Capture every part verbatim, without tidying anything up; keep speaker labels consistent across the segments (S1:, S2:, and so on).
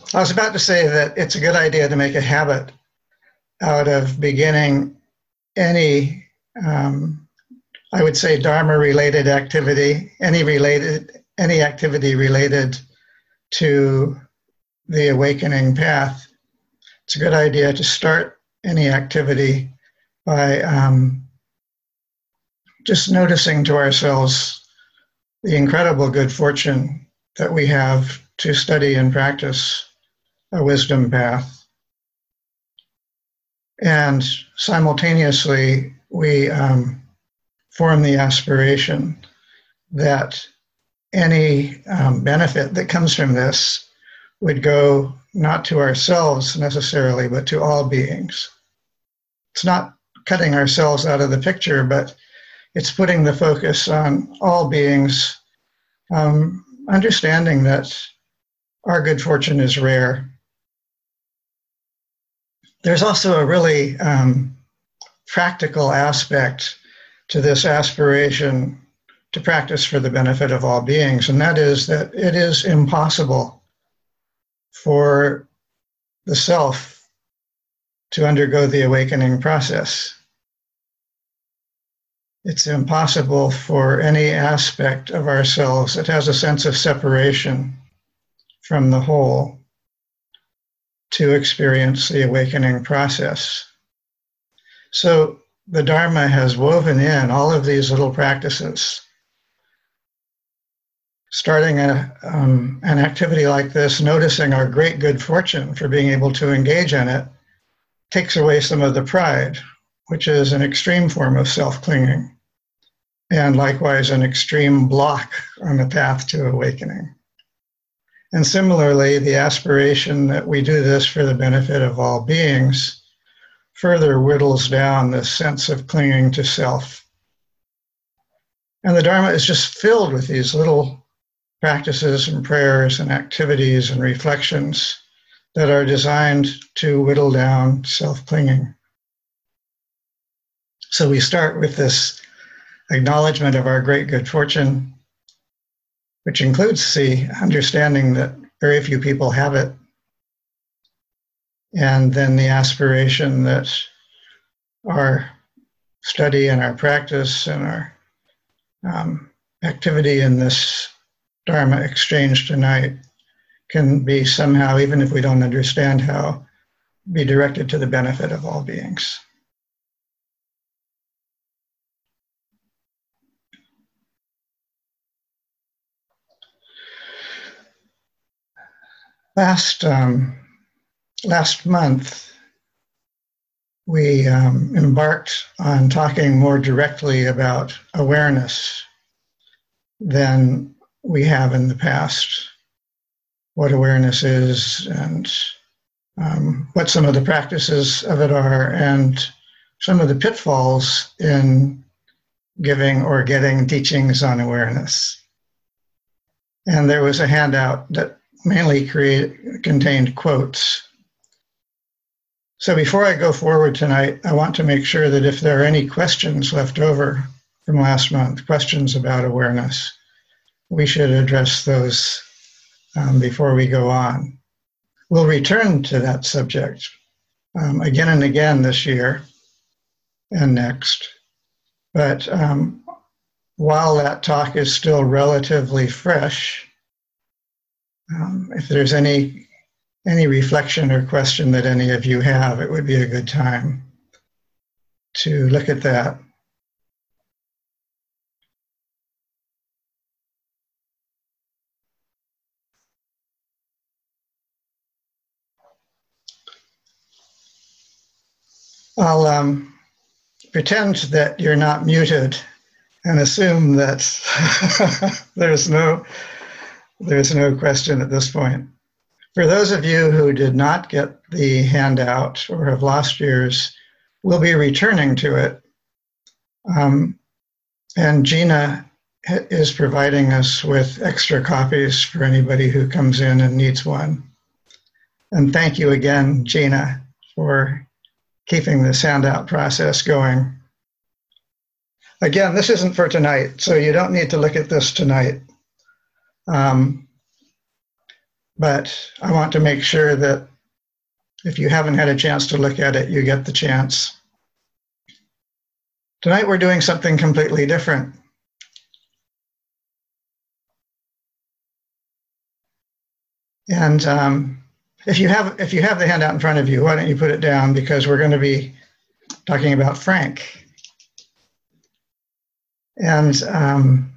S1: I was about to say that it's a good idea to make a habit out of beginning any, um, I would say, Dharma-related activity, any related, any activity related to the awakening path. It's a good idea to start any activity by um, just noticing to ourselves the incredible good fortune that we have to study and practice a wisdom path. And simultaneously, we um, form the aspiration that any um, benefit that comes from this would go not to ourselves necessarily, but to all beings. It's not cutting ourselves out of the picture, but it's putting the focus on all beings, um, understanding that our good fortune is rare. There's also a really um, practical aspect to this aspiration to practice for the benefit of all beings, and that is that it is impossible for the self to undergo the awakening process. It's impossible for any aspect of ourselves that has a sense of separation from the whole to experience the awakening process. So the Dharma has woven in all of these little practices. Starting a, um, an activity like this, noticing our great good fortune for being able to engage in it, takes away some of the pride, which is an extreme form of self-clinging, and likewise an extreme block on the path to awakening. And similarly, the aspiration that we do this for the benefit of all beings further whittles down this sense of clinging to self. And the Dharma is just filled with these little practices and prayers and activities and reflections that are designed to whittle down self-clinging. So we start with this acknowledgement of our great good fortune, which includes the understanding that very few people have it, and then the aspiration that our study and our practice and our um, activity in this Dharma exchange tonight can be somehow, even if we don't understand how, be directed to the benefit of all beings. Last um, last month, we um, embarked on talking more directly about awareness than we have in the past. What awareness is, and um, what some of the practices of it are, and some of the pitfalls in giving or getting teachings on awareness. And there was a handout that mainly create, contained quotes. So before I go forward tonight, I want to make sure that if there are any questions left over from last month, questions about awareness, we should address those um, before we go on. We'll return to that subject um, again and again this year and next. But um, while that talk is still relatively fresh, Um, if there's any any reflection or question that any of you have, it would be a good time to look at that. I'll um, pretend that you're not muted and assume that there's no There's no question at this point. For those of you who did not get the handout or have lost yours, we'll be returning to it. Um, and Gina is providing us with extra copies for anybody who comes in and needs one. And thank you again, Gina, for keeping this handout process going. Again, this isn't for tonight, so you don't need to look at this tonight. Um, but I want to make sure that if you haven't had a chance to look at it, you get the chance. Tonight we're doing something completely different. And um, if you have if you have the handout in front of you, why don't you put it down, because we're going to be talking about Frank. And um,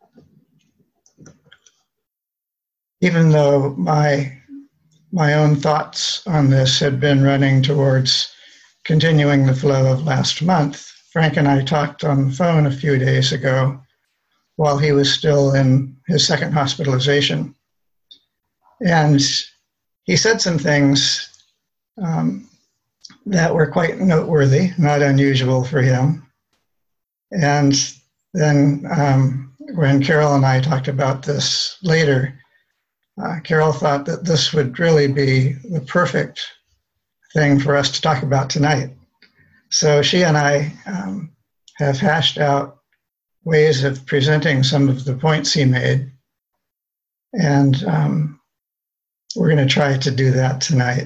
S1: even though my my own thoughts on this had been running towards continuing the flow of last month, Frank and I talked on the phone a few days ago while he was still in his second hospitalization. And he said some things um, that were quite noteworthy, not unusual for him. And then um, when Carol and I talked about this later, uh, Carol thought that this would really be the perfect thing for us to talk about tonight. So she and I um, have hashed out ways of presenting some of the points he made. And um, we're going to try to do that tonight.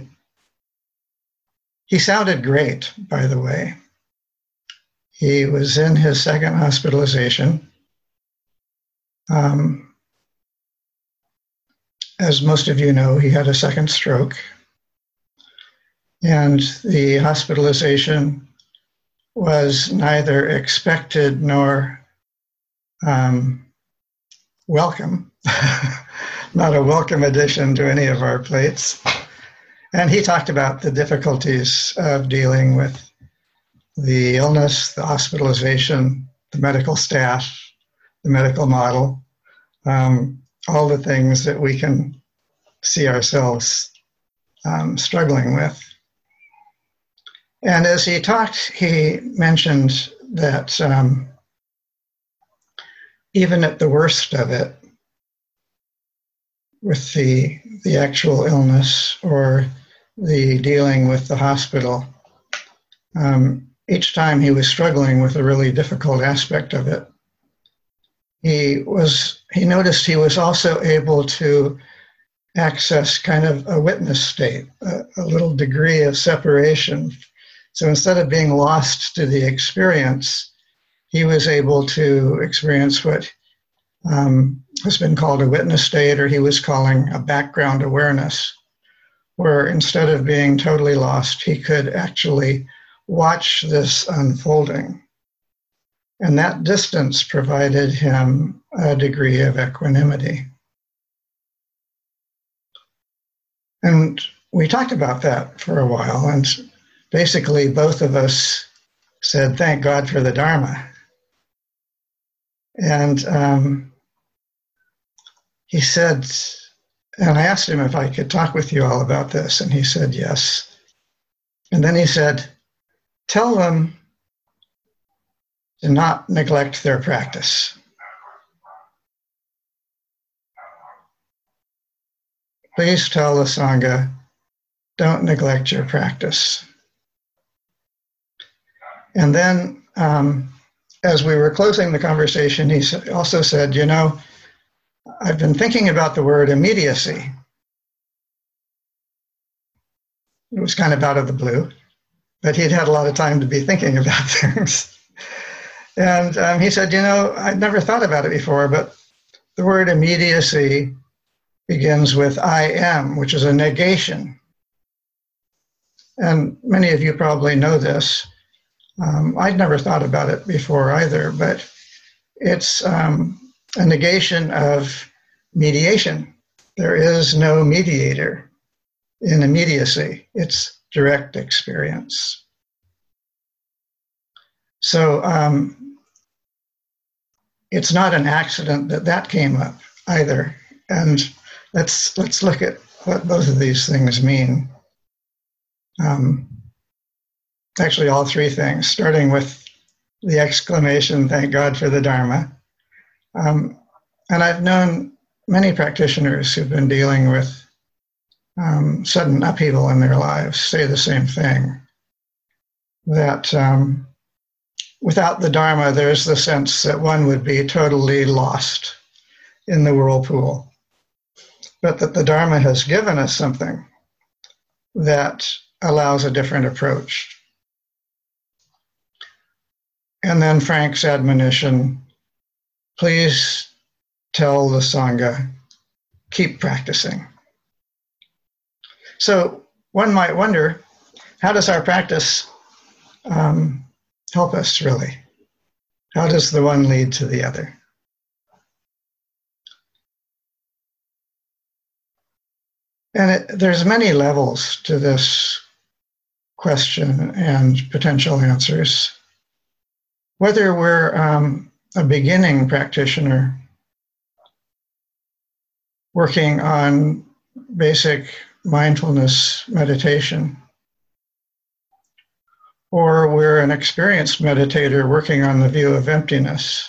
S1: He sounded great, by the way. He was in his second hospitalization. Um, as most of you know, he had a second stroke. And the hospitalization was neither expected nor um, welcome. Not a welcome addition to any of our plates. And he talked about the difficulties of dealing with the illness, the hospitalization, the medical staff, the medical model, um, all the things that we can see ourselves um, struggling with. And as he talked, he mentioned that um, even at the worst of it, with the, the actual illness or the dealing with the hospital, um, each time he was struggling with a really difficult aspect of it, he was, he noticed he was also able to access kind of a witness state, a, a little degree of separation. So instead of being lost to the experience, he was able to experience what um, has been called a witness state, or he was calling a background awareness, where instead of being totally lost, he could actually watch this unfolding. And that distance provided him a degree of equanimity. And we talked about that for a while, and basically both of us said, thank God for the Dharma. And um, he said, and I asked him if I could talk with you all about this, and he said yes. And then he said, tell them to not neglect their practice. Please tell the Sangha, don't neglect your practice. And then um, as we were closing the conversation, he also said, you know, I've been thinking about the word immediacy. It was kind of out of the blue, but he'd had a lot of time to be thinking about things. And um, he said, you know, I'd never thought about it before, but the word immediacy begins with I am, which is a negation. And many of you probably know this. Um, I'd never thought about it before either, but it's um, a negation of mediation. There is no mediator in immediacy. It's direct experience. So um, it's not an accident that that came up either. And let's let's look at what both of these things mean. Um, actually, all three things, starting with the exclamation, thank God for the Dharma. Um, and I've known many practitioners who've been dealing with um, sudden upheaval in their lives say the same thing, that um, without the Dharma, there's the sense that one would be totally lost in the whirlpool. but that the Dharma has given us something that allows a different approach. And then Frank's admonition, please tell the Sangha, keep practicing. So one might wonder, how does our practice um, help us really? How does the one lead to the other? And it, there's many levels to this question and potential answers. Whether we're um, a beginning practitioner working on basic mindfulness meditation, or we're an experienced meditator working on the view of emptiness,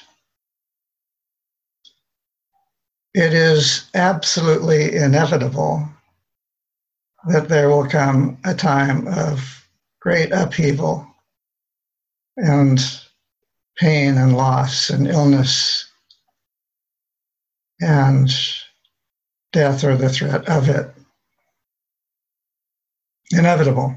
S1: it is absolutely inevitable that there will come a time of great upheaval and pain and loss and illness and death or the threat of it. Inevitable.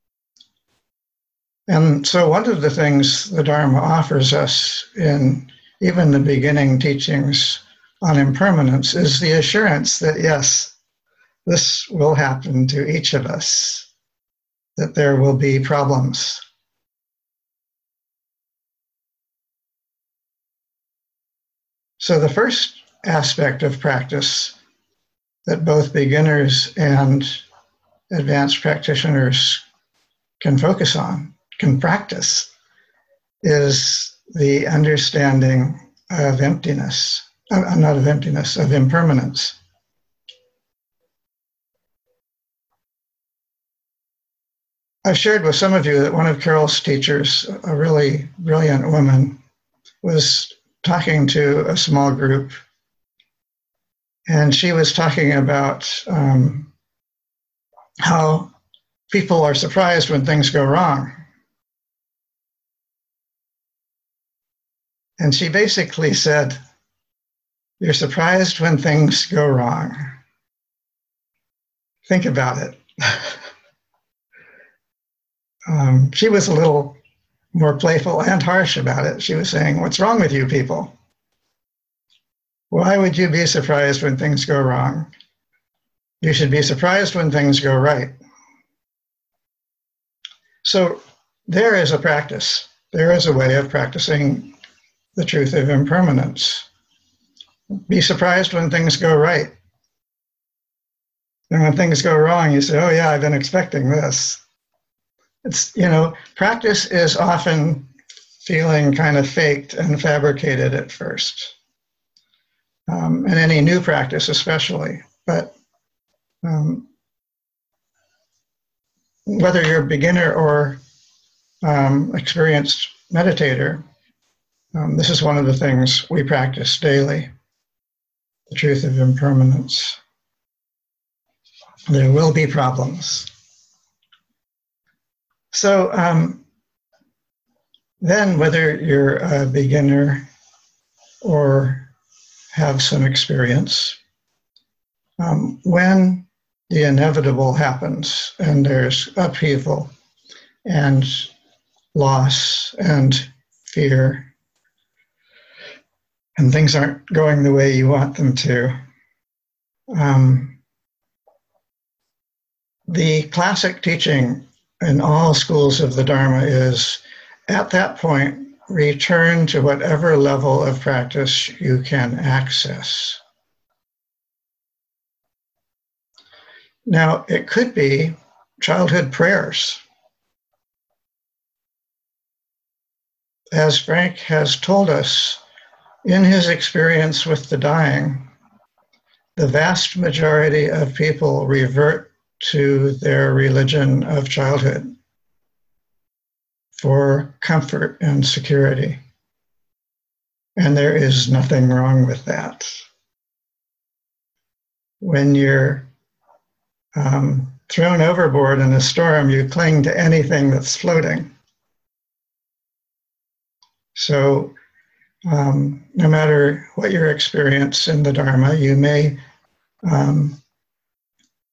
S1: And so one of the things the Dharma offers us in even the beginning teachings on impermanence is the assurance that, yes, this will happen to each of us, that there will be problems. So the first aspect of practice that both beginners and advanced practitioners can focus on, can practice, is the understanding of emptiness, uh, not of emptiness, of impermanence. I've shared with some of you that one of Carol's teachers, a really brilliant woman, was talking to a small group, and she was talking about um, how people are surprised when things go wrong. And she basically said, you're surprised when things go wrong. Think about it. um, she was a little more playful and harsh about it. She was saying, what's wrong with you people? Why would you be surprised when things go wrong? You should be surprised when things go right. So there is a practice. There is a way of practicing the truth of impermanence. Be surprised when things go right. And when things go wrong, you say, oh yeah, I've been expecting this. It's, you know, practice is often feeling kind of faked and fabricated at first. Um, and any new practice especially. But um, whether you're a beginner or um, experienced meditator, um, this is one of the things we practice daily, the truth of impermanence. There will be problems. So um, then whether you're a beginner or have some experience, um, when the inevitable happens and there's upheaval and loss and fear and things aren't going the way you want them to, um, the classic teaching in all schools of the Dharma is, at that point, return to whatever level of practice you can access. Now, it could be childhood prayers. As Frank has told us, in his experience with the dying, the vast majority of people revert to their religion of childhood for comfort and security. And there is nothing wrong with that. When you're um, thrown overboard in a storm, you cling to anything that's floating. So um, no matter what your experience in the Dharma, you may um,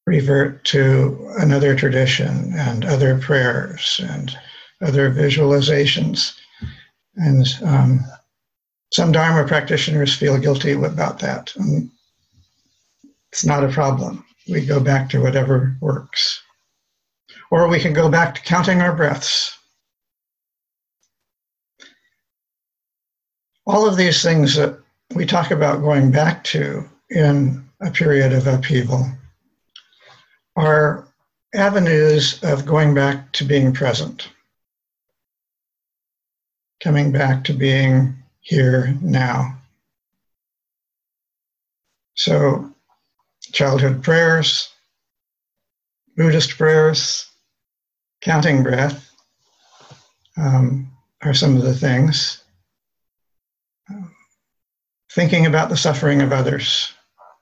S1: revert to another tradition and other prayers and other visualizations. And um, some Dharma practitioners feel guilty about that. And it's not a problem. We go back to whatever works. Or we can go back to counting our breaths. All of these things that we talk about going back to in a period of upheaval are avenues of going back to being present, coming back to being here now. So, childhood prayers, Buddhist prayers, counting breath um, are some of the things. Um, thinking about the suffering of others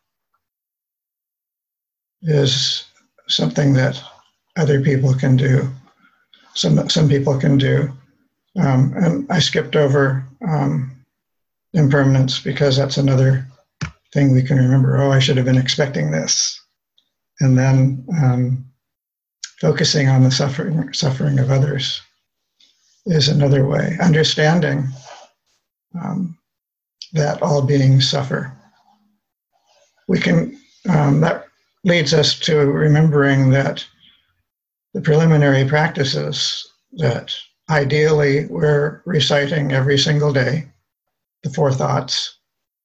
S1: is something that other people can do, some, some people can do. Um, and I skipped over um, impermanence because that's another thing we can remember. Oh, I should have been expecting this. And then um, focusing on the suffering, suffering of others is another way. Understanding um, that all beings suffer. We can, um, that leads us to remembering that the preliminary practices that ideally we're reciting every single day, the four thoughts,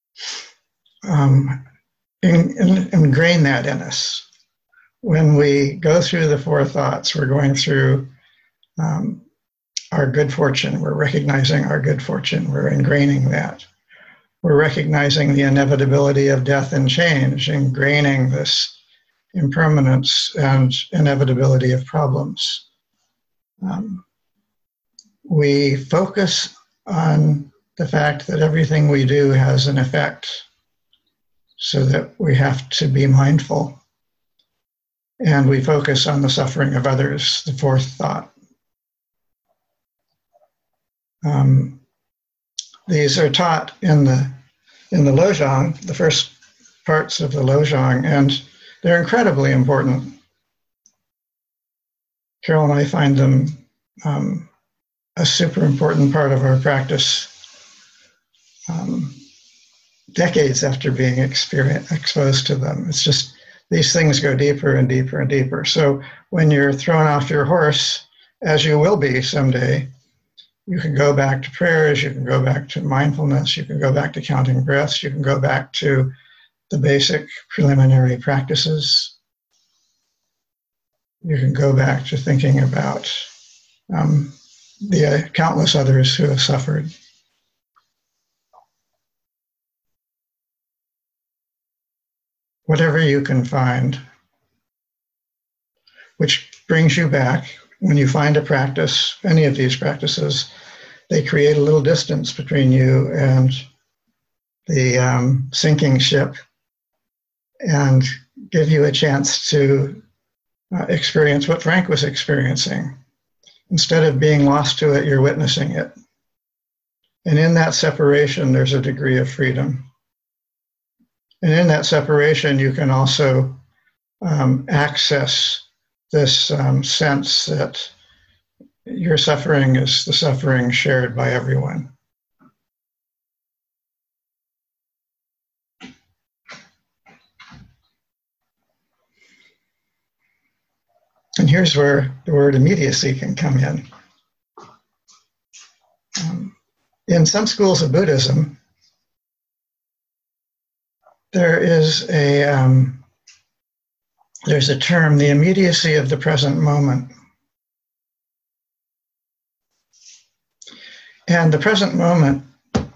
S1: um, in, in, ingrain that in us. When we go through the four thoughts, we're going through um, our good fortune. We're recognizing our good fortune. We're ingraining that. We're recognizing the inevitability of death and change, ingraining this impermanence and inevitability of problems. Um, we focus on the fact that everything we do has an effect, so that we have to be mindful. And we focus on the suffering of others, the fourth thought. Um, these are taught in the in the Lojong, the first parts of the Lojong, and they're incredibly important. Carol and I find them um, a super important part of our practice um, decades after being experience, exposed to them. It's just, these things go deeper and deeper and deeper. So when you're thrown off your horse, as you will be someday, you can go back to prayers, you can go back to mindfulness, you can go back to counting breaths, you can go back to the basic preliminary practices. You can go back to thinking about um, the uh, countless others who have suffered. Whatever you can find, which brings you back. When you find a practice, any of these practices, they create a little distance between you and the um, sinking ship and give you a chance to uh, experience what Frank was experiencing. Instead of being lost to it, you're witnessing it. And in that separation, there's a degree of freedom. And in that separation, you can also um, access this um, sense that your suffering is the suffering shared by everyone. And here's where the word immediacy can come in. Um, in some schools of Buddhism, there is a um, there's a term, the immediacy of the present moment. And the present moment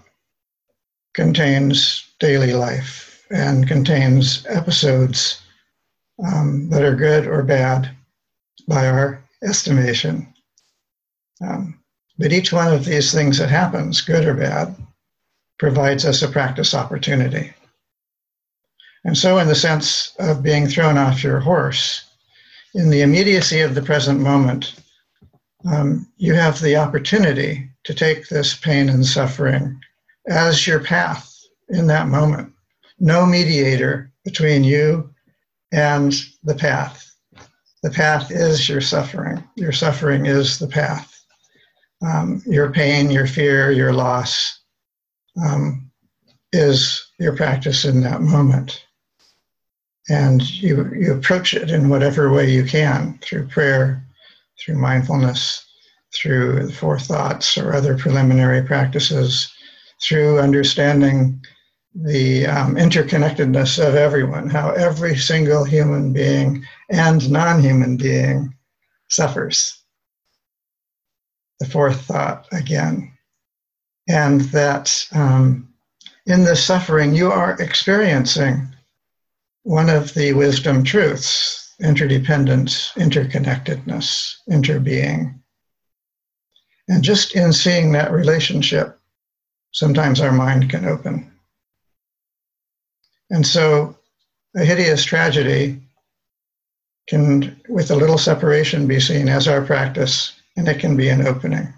S1: contains daily life and contains episodes um, that are good or bad by our estimation. Um, but each one of these things that happens, good or bad, provides us a practice opportunity. And so in the sense of being thrown off your horse, in the immediacy of the present moment, um, you have the opportunity to take this pain and suffering as your path in that moment. No mediator between you and the path. The path is your suffering. Your suffering is the path. Um, your pain, your fear, your loss um, is your practice in that moment. And you, you approach it in whatever way you can, through prayer, through mindfulness, through forethoughts or other preliminary practices, through understanding the um, interconnectedness of everyone, how every single human being and non-human being suffers. The fourth thought again. And that um, in this suffering, you are experiencing one of the wisdom truths: interdependence, interconnectedness, interbeing. And just in seeing that relationship, sometimes our mind can open. And so a hideous tragedy can, with a little separation, be seen as our practice, and it can be an opening.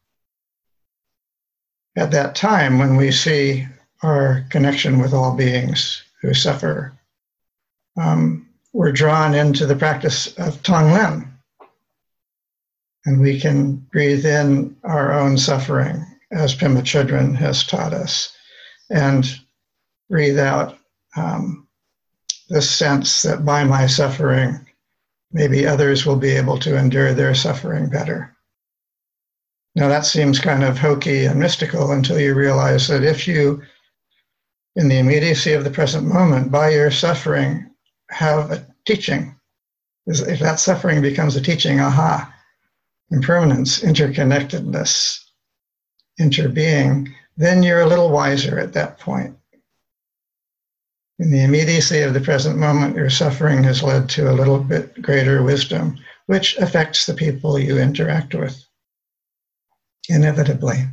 S1: At that time, when we see our connection with all beings who suffer, um, we're drawn into the practice of Tonglen, and we can breathe in our own suffering, as Pema Chodron has taught us, and breathe out um, this sense that by my suffering, maybe others will be able to endure their suffering better. Now that seems kind of hokey and mystical until you realize that if you, in the immediacy of the present moment, by your suffering, have a teaching, if that suffering becomes a teaching, aha, impermanence, interconnectedness, interbeing, then you're a little wiser at that point. In the immediacy of the present moment, your suffering has led to a little bit greater wisdom, which affects the people you interact with, inevitably.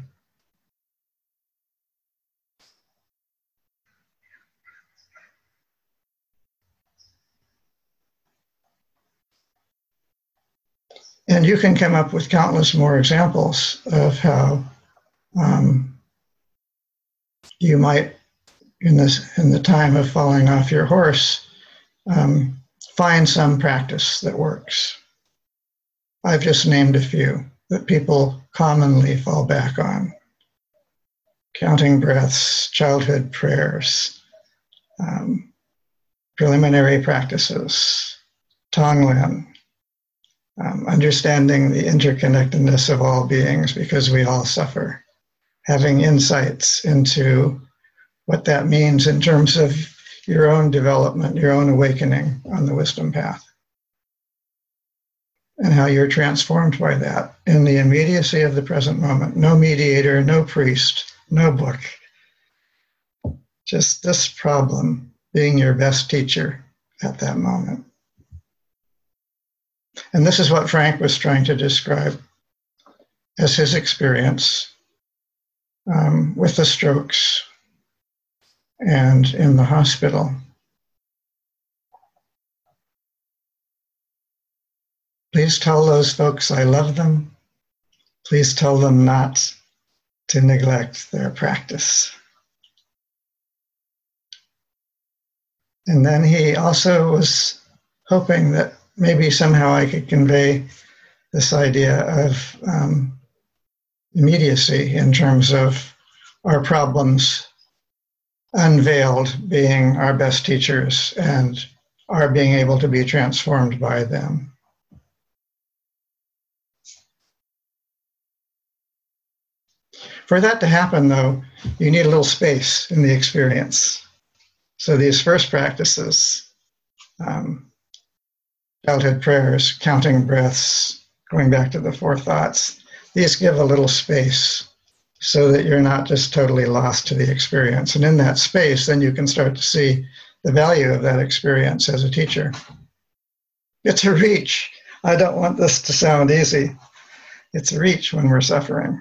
S1: And you can come up with countless more examples of how um, you might, in this in the time of falling off your horse, um, find some practice that works. I've just named a few that people commonly fall back on. Counting breaths, childhood prayers, um, preliminary practices, Tonglen, um, understanding the interconnectedness of all beings because we all suffer, having insights into what that means in terms of your own development, your own awakening on the wisdom path, and how you're transformed by that in the immediacy of the present moment. No mediator, no priest, no book. Just this problem being your best teacher at that moment. And this is what Frank was trying to describe as his experience um, with the strokes and in the hospital. Please tell those folks I love them. Please tell them not to neglect their practice. And then he also was hoping that maybe somehow I could convey this idea of um, immediacy in terms of our problems unveiled being our best teachers and our being able to be transformed by them. For that to happen, though, you need a little space in the experience. So these first practices, um, childhood prayers, counting breaths, going back to the four thoughts, these give a little space so that you're not just totally lost to the experience. And in that space, then you can start to see the value of that experience as a teacher. It's a reach. I don't want this to sound easy. It's a reach when we're suffering.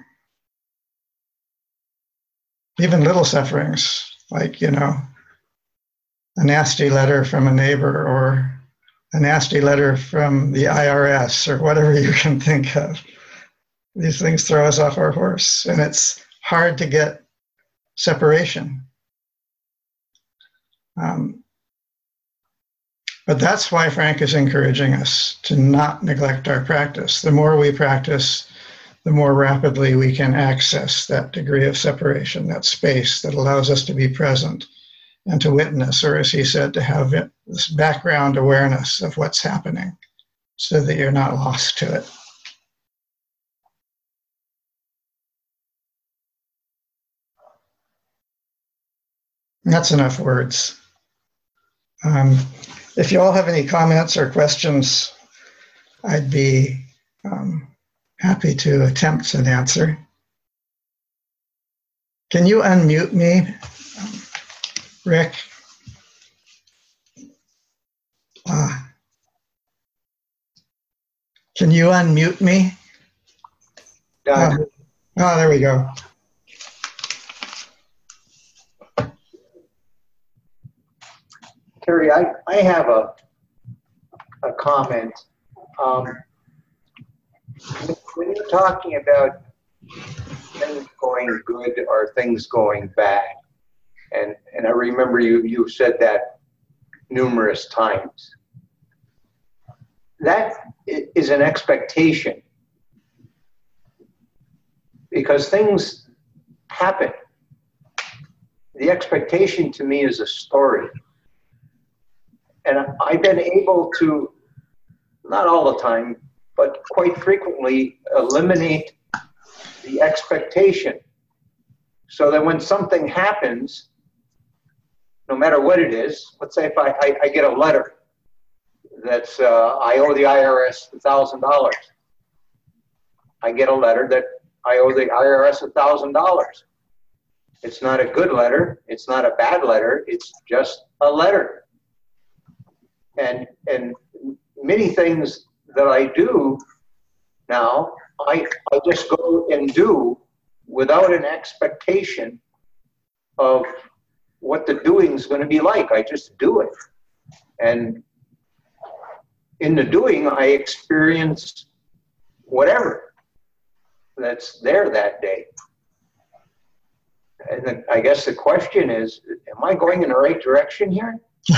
S1: Even little sufferings, like, you know, a nasty letter from a neighbor or a nasty letter from the I R S or whatever you can think of. These things throw us off our horse, and it's hard to get separation. Um, But that's why Frank is encouraging us to not neglect our practice. The more we practice, the more rapidly we can access that degree of separation, that space that allows us to be present and to witness, or as he said, to have it, this background awareness of what's happening so that you're not lost to it. That's enough words. Um, if you all have any comments or questions, I'd be um, happy to attempt an answer. Can you unmute me, um, Rick? Uh, can you unmute me?
S2: Uh,
S1: oh, oh, there we go.
S2: Terry, I, I have a, a comment. Um, when you're talking about things going good or things going bad, and, and I remember you, you said that numerous times, that is an expectation because things happen. The expectation to me is a story. And I've been able to, not all the time, but quite frequently eliminate the expectation so that when something happens, no matter what it is, let's say if I, I, I get a letter that's, uh, I owe the I R S one thousand dollars. I get a letter that I owe the I R S one thousand dollars. It's not a good letter. It's not a bad letter. It's just a letter. And, and many things that I do now, I, I just go and do without an expectation of what the doing is going to be like. I just do it. And in the doing, I experience whatever that's there that day. And then I guess the question is, am I going in the right direction here?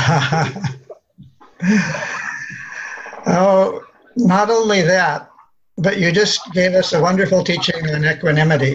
S1: Oh, not only that, but you just gave us a wonderful teaching on equanimity.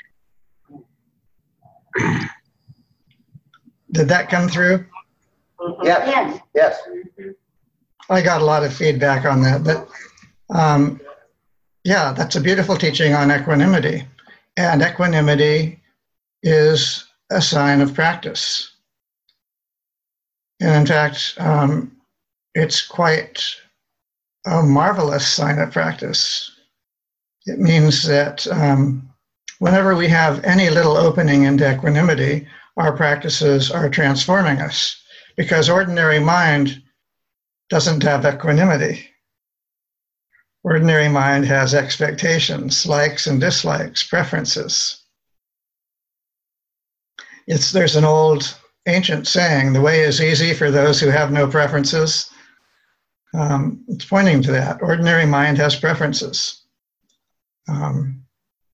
S1: Did that come through?
S2: Yes. Yes.
S1: I got a lot of feedback on that, but um, yeah, that's a beautiful teaching on equanimity. And equanimity is a sign of practice. And in fact, um, it's quite a marvelous sign of practice. It means that um, whenever we have any little opening into equanimity, our practices are transforming us, because ordinary mind doesn't have equanimity. Ordinary mind has expectations, likes and dislikes, preferences. It's, there's an old ancient saying, the way is easy for those who have no preferences. Um, it's pointing to that. Ordinary mind has preferences. Um,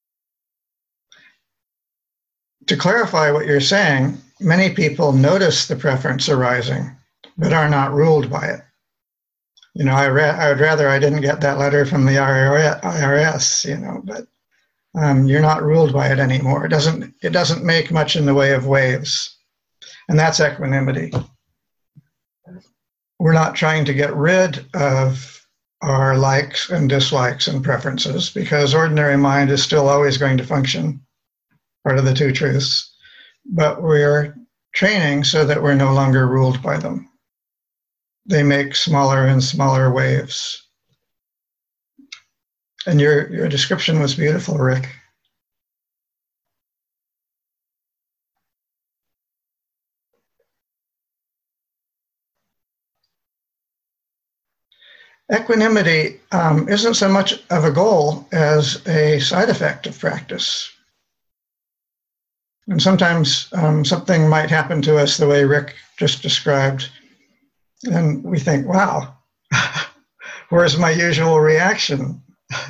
S1: to clarify what you're saying, many people notice the preference arising, but are not ruled by it. You know, I, ra- I would rather I didn't get that letter from the I R S, you know, but um, you're not ruled by it anymore. It doesn't, it doesn't make much in the way of waves. And that's equanimity. We're not trying to get rid of our likes and dislikes and preferences, because ordinary mind is still always going to function, part of the two truths, but we're training so that we're no longer ruled by them. They make smaller and smaller waves. And your, your description was beautiful, Rick. Equanimity um, isn't so much of a goal as a side effect of practice. And sometimes um, something might happen to us the way Rick just described, and we think, wow, where's my usual reaction?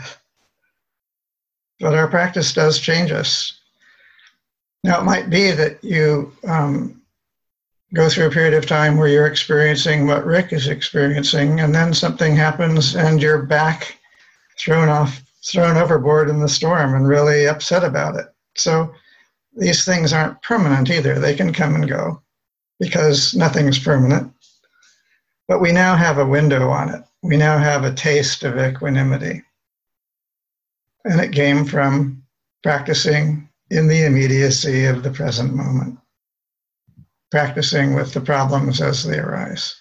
S1: But our practice does change us. Now, it might be that you um, go through a period of time where you're experiencing what Rick is experiencing, and then something happens and you're back thrown off, thrown overboard in the storm and really upset about it. So these things aren't permanent either. They can come and go because nothing's permanent. But we now have a window on it. We now have a taste of equanimity. And it came from practicing in the immediacy of the present moment, practicing with the problems as they arise.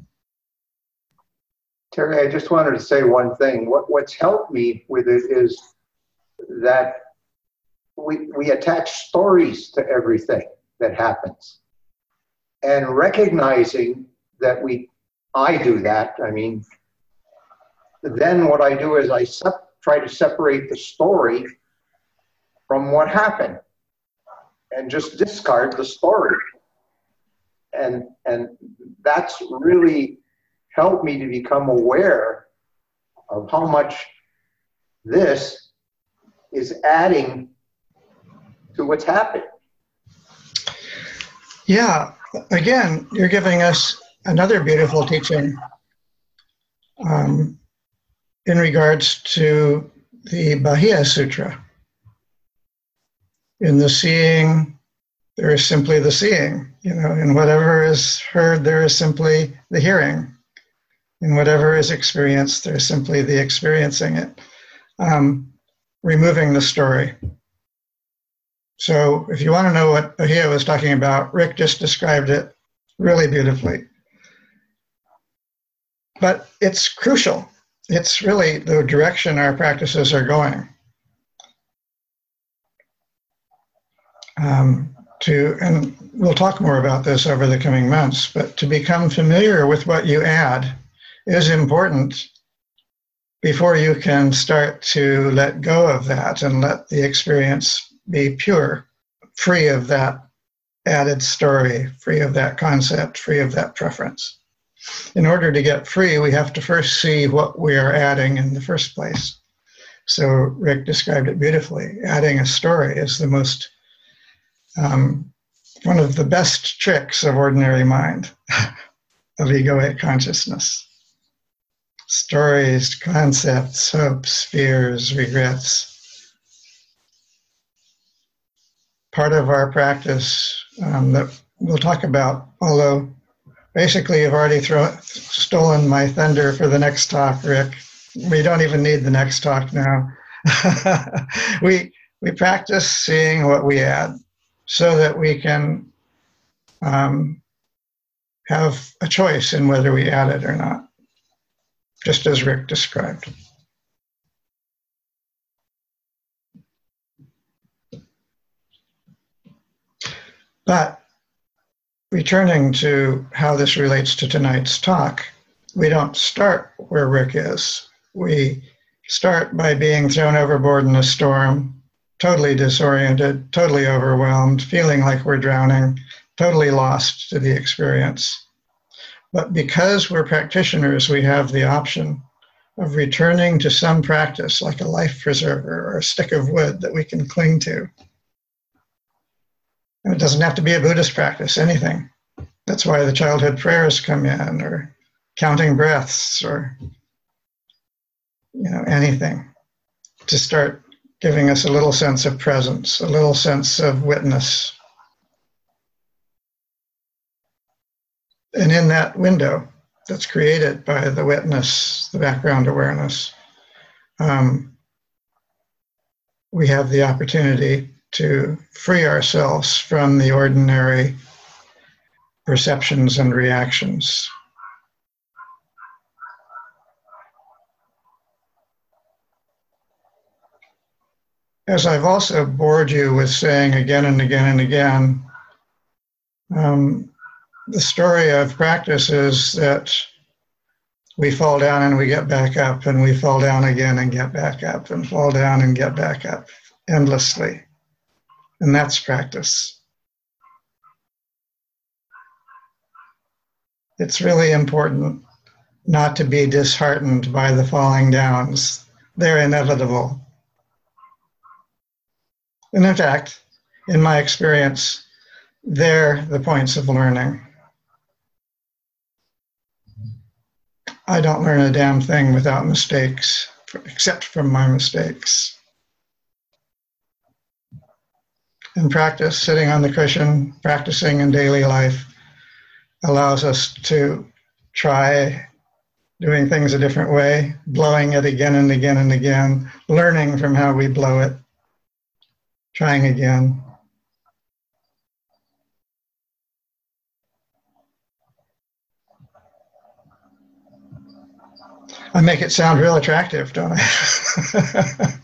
S2: Terry, I just wanted to say one thing. What, what's helped me with it is that we, we attach stories to everything that happens. And recognizing that we, I do that, I mean, then what I do is I sep- try to separate the story from what happened and just discard the story. And, and that's really helped me to become aware of how much this is adding to what's happened.
S1: Yeah, again, you're giving us another beautiful teaching um, in regards to the Bahia Sutra. In the seeing, there is simply the seeing. You know, in whatever is heard, there is simply the hearing. In whatever is experienced, there's simply the experiencing it. Um, removing the story. So if you want to know what Bahia was talking about, Rick just described it really beautifully. But it's crucial. It's really the direction our practices are going. Um, to, and we'll talk more about this over the coming months, but to become familiar with what you add is important before you can start to let go of that and let the experience be pure, free of that added story, free of that concept, free of that preference. In order to get free, we have to first see what we are adding in the first place. So Rick described it beautifully. Adding a story is the most, um, one of the best tricks of ordinary mind, of egoic consciousness. Stories, concepts, hopes, fears, regrets. Part of our practice um, that we'll talk about, although basically you've already throw, stolen my thunder for the next talk, Rick. We don't even need the next talk now. we, we practice seeing what we add so that we can um, have a choice in whether we add it or not, just as Rick described. But returning to how this relates to tonight's talk, we don't start where Rick is. We start by being thrown overboard in a storm, totally disoriented, totally overwhelmed, feeling like we're drowning, totally lost to the experience. But because we're practitioners, we have the option of returning to some practice like a life preserver or a stick of wood that we can cling to. And it doesn't have to be a Buddhist practice, anything. That's why the childhood prayers come in, or counting breaths, or you know, anything to start giving us a little sense of presence, a little sense of witness. And in that window that's created by the witness, the background awareness, um, we have the opportunity to free ourselves from the ordinary perceptions and reactions. As I've also bored you with saying again and again and again, um, the story of practice is that we fall down and we get back up, and we fall down again and get back up, and fall down and get back up endlessly. And that's practice. It's really important not to be disheartened by the falling downs. They're inevitable. And in fact, in my experience, they're the points of learning. I don't learn a damn thing without mistakes, except from my mistakes. And practice, sitting on the cushion, practicing in daily life, allows us to try doing things a different way, blowing it again and again and again, learning from how we blow it, trying again. I make it sound real attractive, don't I?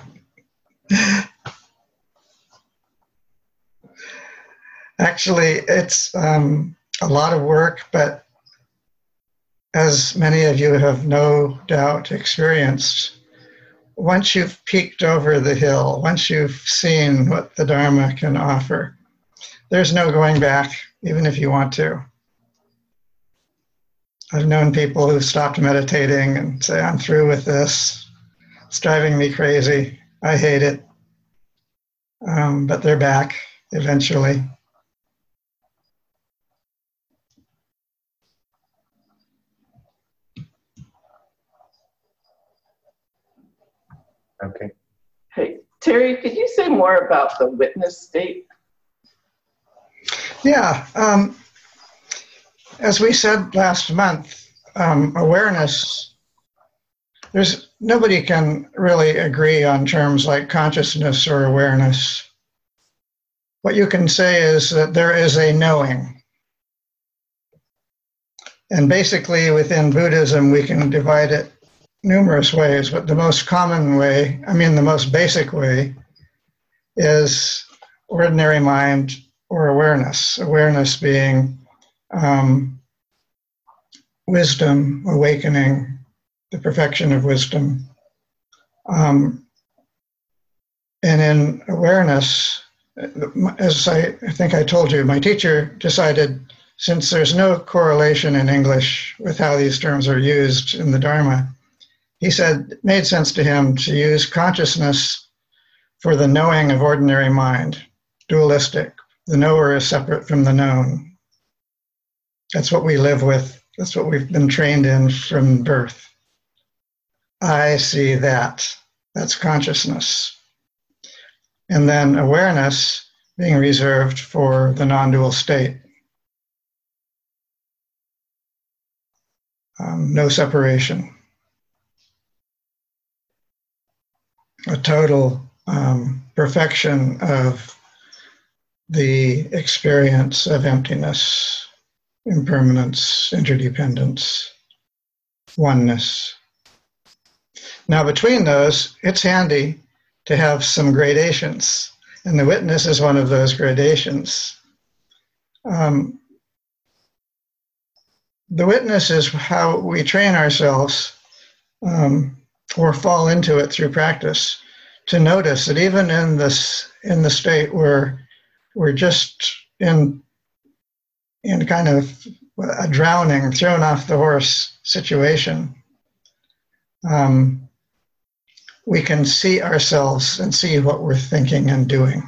S1: Actually, it's um, a lot of work, but as many of you have no doubt experienced, once you've peeked over the hill, once you've seen what the Dharma can offer, there's no going back, even if you want to. I've known people who've stopped meditating and say, I'm through with this. It's driving me crazy. I hate it. Um, but they're back eventually.
S2: Okay.
S3: Hey, Terry, could you say more about the witness state?
S1: Yeah. Um, as we said last month, um, awareness, there's nobody can really agree on terms like consciousness or awareness. What you can say is that there is a knowing. And basically within Buddhism, we can divide it numerous ways, but the most common way, I mean the most basic way, is ordinary mind or awareness. Awareness being um, wisdom, awakening, the perfection of wisdom. Um, and in awareness, as I, I think I told you, my teacher decided, since there's no correlation in English with how these terms are used in the Dharma, he said it made sense to him to use consciousness for the knowing of ordinary mind, dualistic. The knower is separate from the known. That's what we live with. That's what we've been trained in from birth. I see that. That's consciousness. And then awareness being reserved for the non-dual state. Um, no separation. A total um, perfection of the experience of emptiness, impermanence, interdependence, oneness. Now, between those, it's handy to have some gradations, and the witness is one of those gradations. Um, the witness is how we train ourselves um, or fall into it through practice, to notice that even in this, in the state where we're just in, in kind of a drowning, thrown off the horse situation, um, we can see ourselves and see what we're thinking and doing.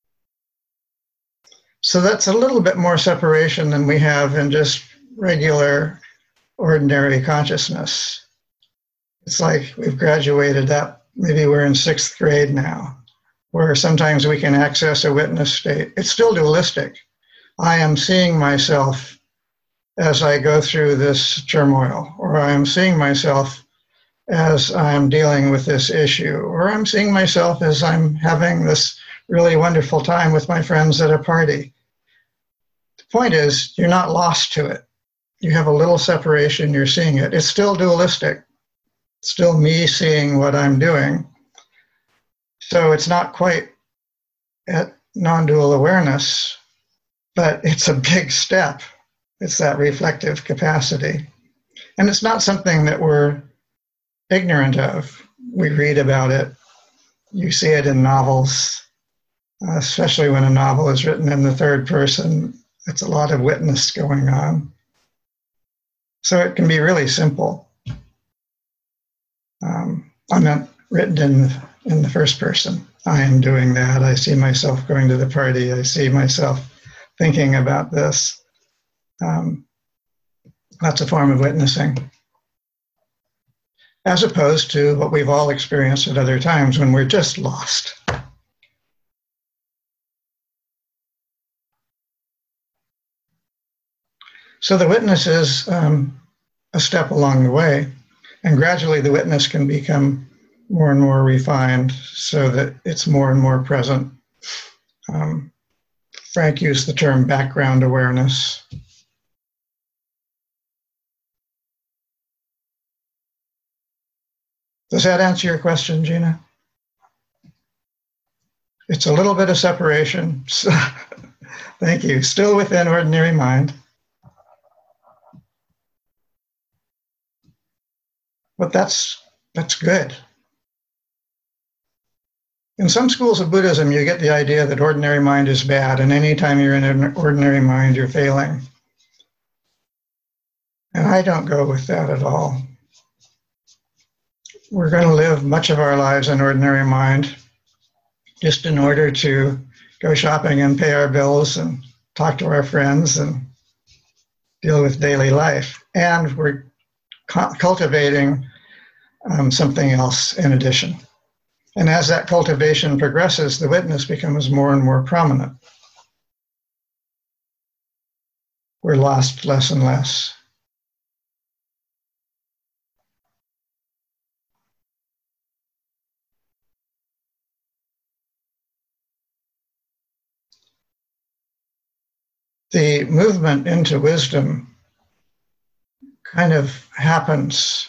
S1: So that's a little bit more separation than we have in just regular, ordinary consciousness. It's like we've graduated up, maybe we're in sixth grade now, where sometimes we can access a witness state. It's still dualistic. I am seeing myself as I go through this turmoil, or I am seeing myself as I'm dealing with this issue, or I'm seeing myself as I'm having this really wonderful time with my friends at a party. The point is, you're not lost to it. You have a little separation, you're seeing it. It's still dualistic. Still me seeing what I'm doing. So it's not quite at non-dual awareness, but it's a big step. It's that reflective capacity. And it's not something that we're ignorant of. We read about it. You see it in novels, uh, especially when a novel is written in the third person. It's a lot of witness going on. So it can be really simple. Um, I meant written in, in the first person. I am doing that. I see myself going to the party. I see myself thinking about this. Um, that's a form of witnessing. as opposed to what we've all experienced at other times when we're just lost. So the witness is um, a step along the way, and gradually the witness can become more and more refined so that it's more and more present. Um, Frank used the term background awareness. Does that answer your question, Gina? It's a little bit of separation. So, thank you. Still within ordinary mind. But that's, that's good. In some schools of Buddhism, you get the idea that ordinary mind is bad, and anytime you're in an ordinary mind, you're failing. And I don't go with that at all. We're going to live much of our lives in ordinary mind just in order to go shopping and pay our bills and talk to our friends and deal with daily life. And we're cu- cultivating um, something else in addition. And as that cultivation progresses, the witness becomes more and more prominent. We're lost less and less. The movement into wisdom kind of happens.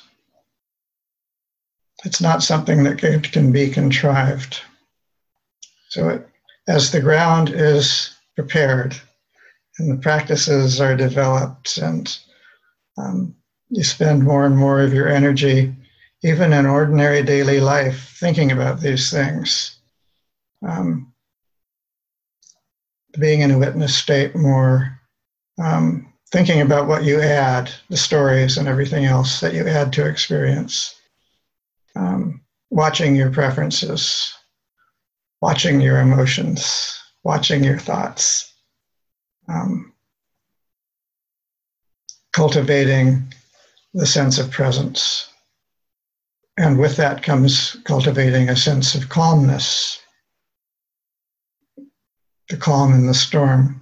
S1: It's not something that can, can be contrived. So it, as the ground is prepared and the practices are developed and um, you spend more and more of your energy, even in ordinary daily life, thinking about these things, um, being in a witness state more, um, thinking about what you add, the stories and everything else that you add to experience. Um, watching your preferences, watching your emotions, watching your thoughts, um, cultivating the sense of presence. And with that comes cultivating a sense of calmness, the calm in the storm.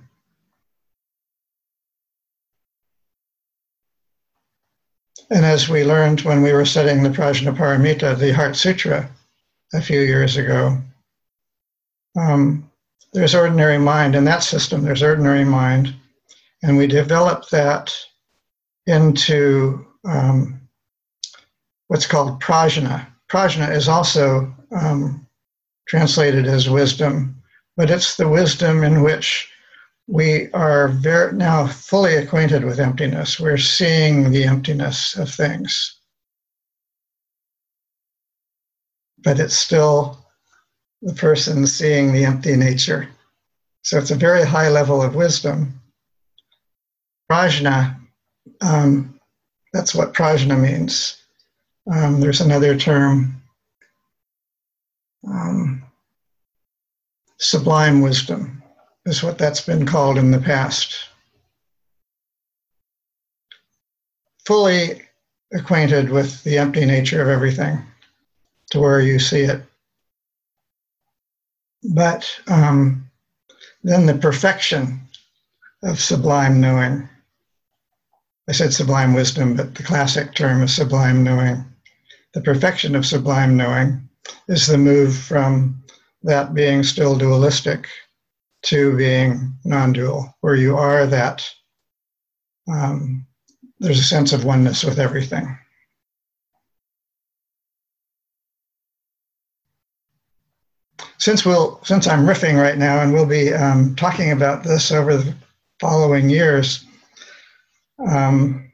S1: And as we learned when we were studying the Prajnaparamita, the Heart Sutra, a few years ago, um, there's ordinary mind in that system, there's ordinary mind. And we developed that into um, what's called prajna. Prajna is also um, translated as wisdom, but it's the wisdom in which we are very now fully acquainted with emptiness. We're seeing the emptiness of things. But it's still the person seeing the empty nature. So it's a very high level of wisdom. Prajna, um, that's what prajna means. Um, there's another term, um, sublime wisdom is what that's been called in the past. Fully acquainted with the empty nature of everything to where you see it. But um, then the perfection of sublime knowing. I said sublime wisdom, but the classic term is sublime knowing. The perfection of sublime knowing is the move from that being still dualistic to being non-dual, where you are that, um, there's a sense of oneness with everything. Since we'll, since I'm riffing right now, and we'll be um, talking about this over the following years, um,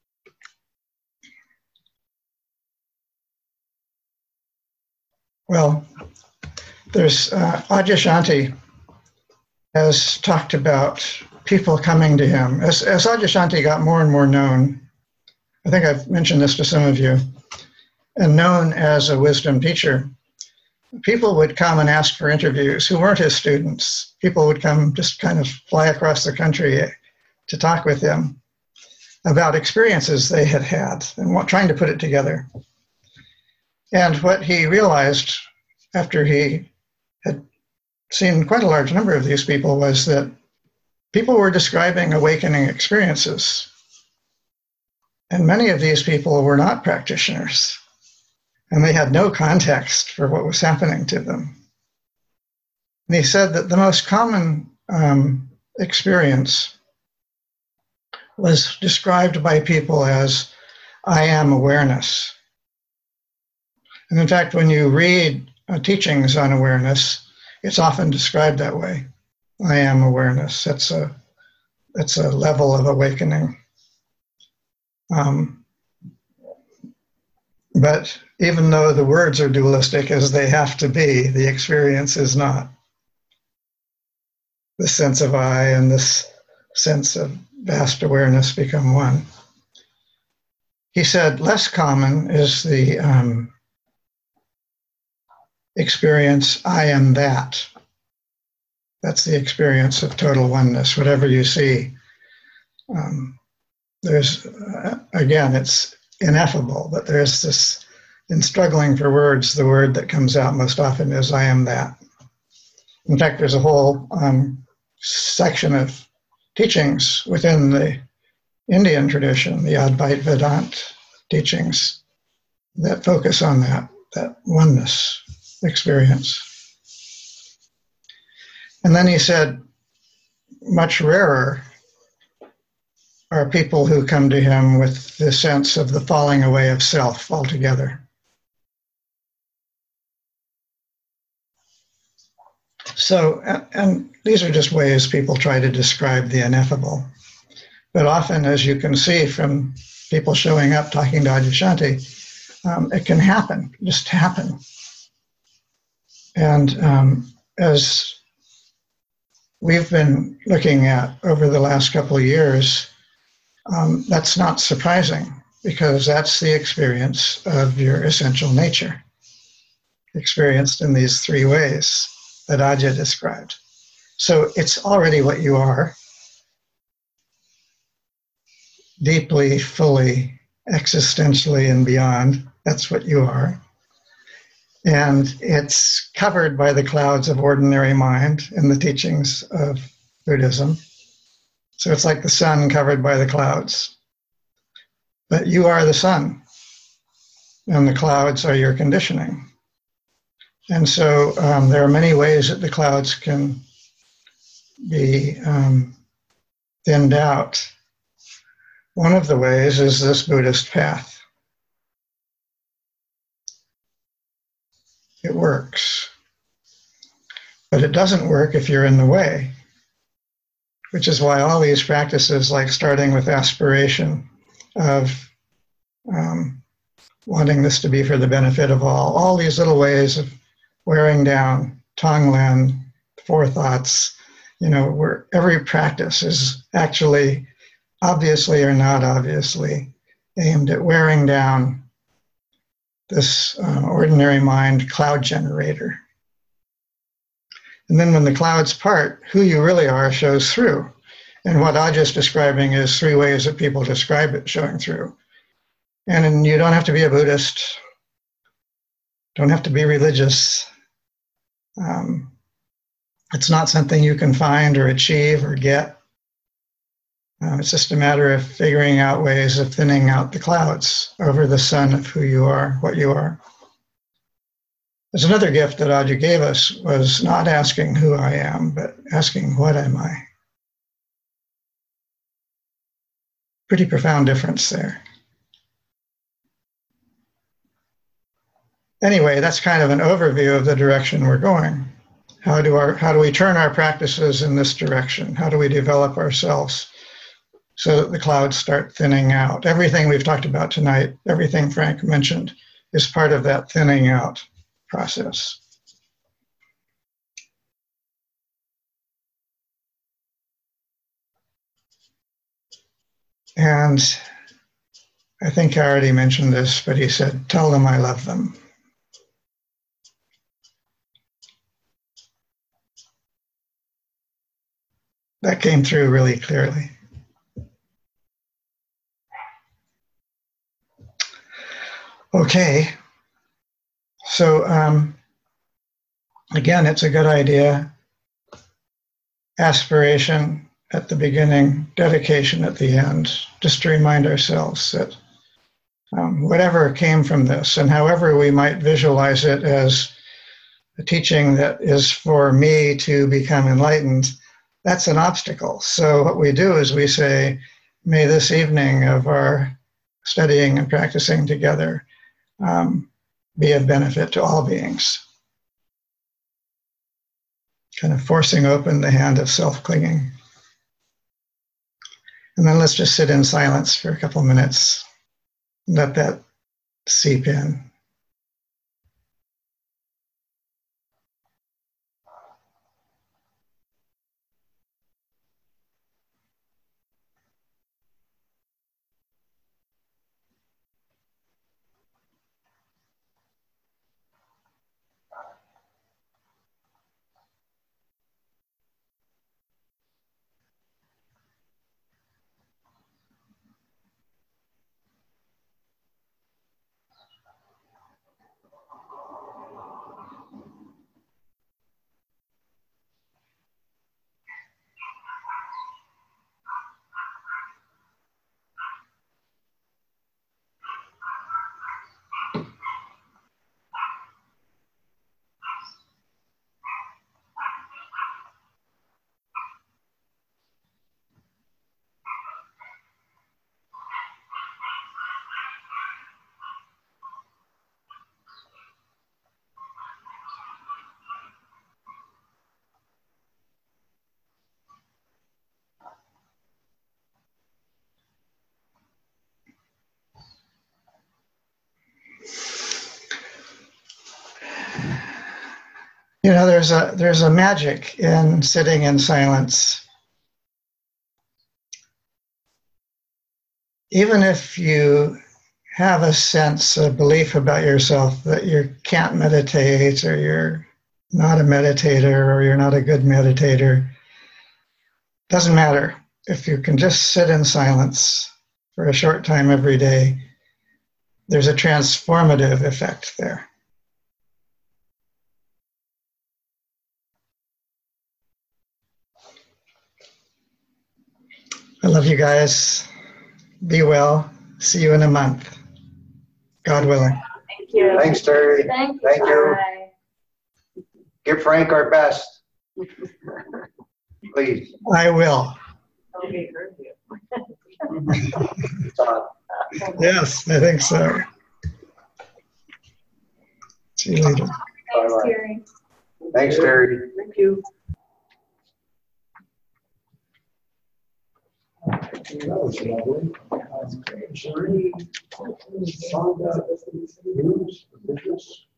S1: well, there's uh, Adyashanti has talked about people coming to him. As, as Adyashanti got more and more known, I think I've mentioned this to some of you, and known as a wisdom teacher, people would come and ask for interviews who weren't his students. People would come just kind of fly across the country to talk with him about experiences they had had and what, trying to put it together. And what he realized after he had seen quite a large number of these people was that people were describing awakening experiences. And many of these people were not practitioners, and they had no context for what was happening to them. And he said that the most common um, experience was described by people as I am awareness. And in fact, when you read uh, teachings on awareness, it's often described that way. I am awareness. That's a, that's a level of awakening. Um, but even though the words are dualistic as they have to be, the experience is not. The sense of I and this sense of vast awareness become one. He said less common is the um, experience, I am that. That's the experience of total oneness, whatever you see. Um, there's, uh, again, it's ineffable, but there's this, in struggling for words, the word that comes out most often is I am that. In fact, there's a whole um, section of teachings within the Indian tradition, the Advaita Vedanta teachings, that focus on that, that oneness experience. And then he said, much rarer are people who come to him with the sense of the falling away of self altogether. So, and these are just ways people try to describe the ineffable. But often, as you can see from people showing up talking to Adyashanti, um, it can happen, just happen. And um, as we've been looking at over the last couple of years, um, that's not surprising, because that's the experience of your essential nature, experienced in these three ways that Ajahn described. So it's already what you are, deeply, fully, existentially, and beyond. That's what you are. And it's covered by the clouds of ordinary mind in the teachings of Buddhism. So it's like the sun covered by the clouds. But you are the sun, and the clouds are your conditioning. And so um, there are many ways that the clouds can be um, thinned out. One of the ways is this Buddhist path. It works. But it doesn't work if you're in the way, which is why all these practices, like starting with aspiration of um, wanting this to be for the benefit of all, all these little ways of wearing down, Tonglen, forethoughts, you know, where every practice is actually, obviously or not obviously, aimed at wearing down this uh, ordinary mind cloud generator. And then when the clouds part, who you really are shows through. And what Ajah's describing is three ways that people describe it showing through. And, and you don't have to be a Buddhist, don't have to be religious. Um, it's not something you can find or achieve or get. Uh, it's just a matter of figuring out ways of thinning out the clouds over the sun of who you are, what you are. There's another gift that Ajahn gave us, was not asking who I am, but asking what am I. Pretty profound difference there. Anyway, that's kind of an overview of the direction we're going. How do our, how do we turn our practices in this direction? How do we develop ourselves so that the clouds start thinning out? Everything we've talked about tonight, everything Frank mentioned, is part of that thinning out process. And I think I already mentioned this, but he said, tell them I love them. That came through really clearly. Okay, So um, again, it's a good idea. Aspiration at the beginning, dedication at the end, just to remind ourselves that um, whatever came from this, and however we might visualize it as a teaching that is for me to become enlightened, that's an obstacle. So what we do is we say, may this evening of our studying and practicing together um, be of benefit to all beings. Kind of forcing open the hand of self-clinging. And then let's just sit in silence for a couple of minutes. Let that seep in. You know, there's a there's a magic in sitting in silence. Even if you have a sense, a belief about yourself that you can't meditate, or you're not a meditator, or you're not a good meditator, doesn't matter. If you can just sit in silence for a short time every day, there's a transformative effect there. I love you guys. Be well. See you in a month. God willing.
S3: Thank you.
S2: Thanks, Terry.
S4: Thank you.
S2: Thank you.
S4: Bye.
S2: Give Frank our best. Please.
S1: I will.
S3: Okay, heard you.
S2: Todd.
S1: Yes, I think so. See you later.
S4: Thanks,
S2: Bye-bye.
S4: Terry.
S2: Thanks, Terry.
S3: Thank you.
S5: That was lovely. That's great. Sherry, Shonda, news, business.